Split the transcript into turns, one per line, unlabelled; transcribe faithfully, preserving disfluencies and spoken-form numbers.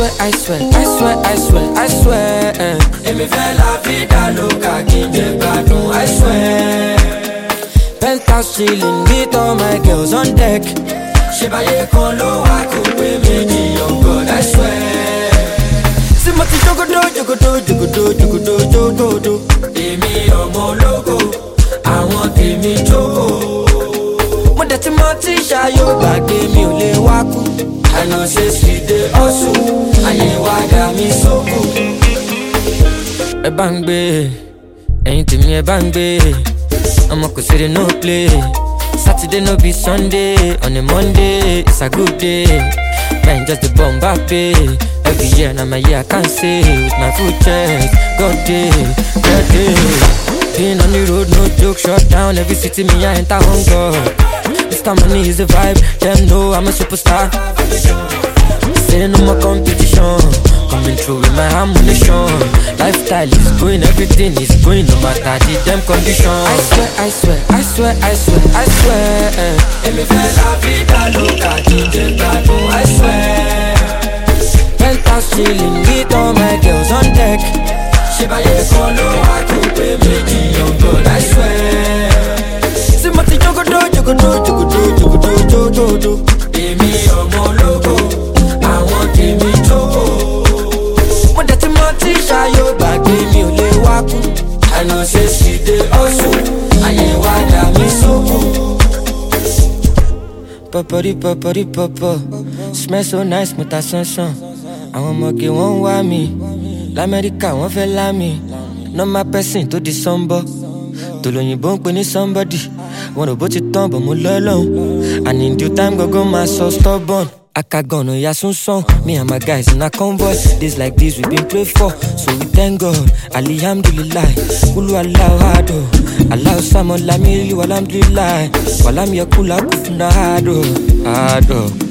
swear, I swear, I swear, I swear, I swear. Èmi fẹ́ la vida loca kí n jẹ gbádùn, I swear. Penthouse chilling with all my girls on deck. Ṣé báyé kan ló wá kó pé méjì, oh God, I swear. Sí mo ti jogodo, jogodo, jogodo, jogodo, jogodo. Èmi ọmọ ológo, àwọn tèmi jókòó. Mo dẹ̀ ti mọ tí ṣayó gbàgbé mi ò lè wá kú. I know say she dey hustle, ayé wa dá mi sóko. Ẹ bá ń gbé, ẹ̀yin tèmi ẹ bá ń gbé. Ọmọ kò ṣeré no play. Saturday no be Sunday, on a Monday it's a good day. Man just the bomb pay. Every year na my year I can't say with my full chest. God day, God day. Being on the road no joke, shut down every city me I enter home God. Mister Money is the vibe, them know I'm a superstar. Say no more competition, coming through with my ammunition. Lifestyle is going, everything is going, no matter the damn condition. I swear, I swear, I swear, I swear, I swear. Èmi fẹ́ la vida loca kí n jẹ gbádùn, I swear. Penthouse chilling with all my girls on deck. Ṣé báyé kan ló wá kó pé méjì, oh God, I swear. Sí mo ti jogodo, jogodo, jogodo, jogodo, jogodo. Èmi ọmọ ológo, àwọn tèmi jókòó. Mo dẹ̀ ti mọ tí ṣayó gbàgbé mi ò lè wá kú. I know say she dey hustle, ayé wa dá mi sóko. Popori popori popo, smell so nice mo ta sánsán. Àwọn ọmọge wọ́n ń wá mi, l'Amẹ́ríkà wọ́n fẹ́ lá mi. Normal person tó di sọ́nbọ́, tòlóyìnbó ń pè ní somebody. Wọn ò bó ti tán bọ̀ mo lọ́lọ́hún, and in due time gbogbo máa sọ stubborn. Akagọ̀nà ya sunsun, me and my guys in a convoy. Days like this we been prayed for, so we thank God. Alhamdulillah, Kulu Allahu Hado, Allahu Samad Lamili Walhamdulillah. Walam yakula kufuna hado, hado.